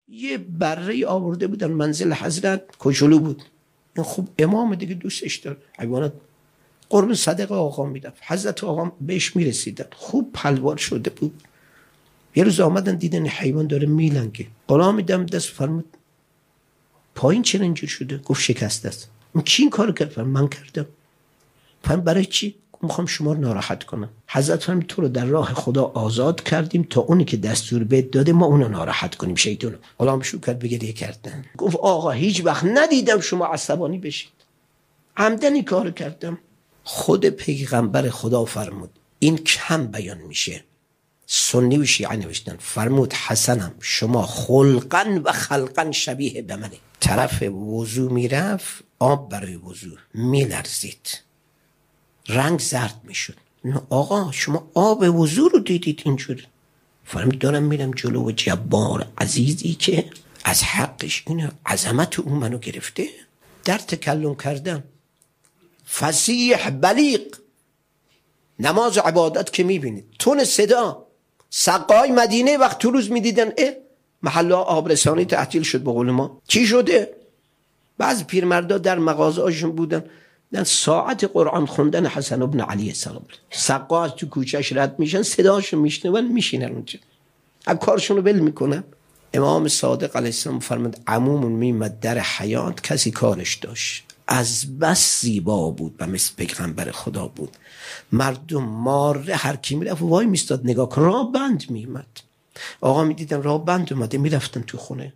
یه بره آورده بودن منزل حضرت، کوچولو بود. این خوب امام دیگه دوستش داره، حیوانات قربون صدقه آقا میدن. حضرت آقا بهش میرسیدن، خوب پلوار شده بود. یه روز آمدن دیدن حیوان داره میلنگه. غلام میدم دست، فرمود پایین چرا اینجور شده؟ گفت شکسته است. کی این کارو کرد؟ من کردم. فرمود برای چی؟ میخوام شما رو ناراحت کنم. حضرت فرمود تو رو در راه خدا آزاد کردیم تا اونی که دستور بهت داده ما اونو ناراحت کنیم، شیطونو. غلام شو کرد بگریه کردن. گفت آقا هیچ وقت ندیدم شما عصبانی بشید، عمدن این کارو کردم. خود پیغمبر خدا فرمود این کم بیان میشه، سنی و شیعه نوشتن، فرمود حسنم شما خلقا و خلقا شبیه به منه. طرف وضو میرفت، آب برای وضو میلرزید، رنگ زرد میشد. آقا شما آب وضو رو دیدید اینجوری؟ فرمود دارم میرم جلو و جبار عزیزی که از حقش اینه، عظمت اون منو گرفته، در تکلم کردن فصیح بلیغ. نماز عبادت که میبینید تون صدا، سقای مدینه وقت تو روز میدیدن محله آبرسانی تعطیل شد به قول ما. چی شده؟ بعض پیرمردا در مغازه هاشون بودن در ساعت قرآن خوندن حسن ابن علی السلام، سقا از تو کوچهش رد میشن، صداشون میشنون، میشینن اونجا، از کارشون رو بل میکنن. امام صادق علیه السلام فرمود عمومون میمد در حیات، کسی کارش داشت، از بس زیبا بود و مثل پیغمبر خدا بود. مردم ماره هر کی میرفت وای میستاد نگاه کن، راه بند میمد. آقا میدیدن راه بند اومده میرفتن تو خونه.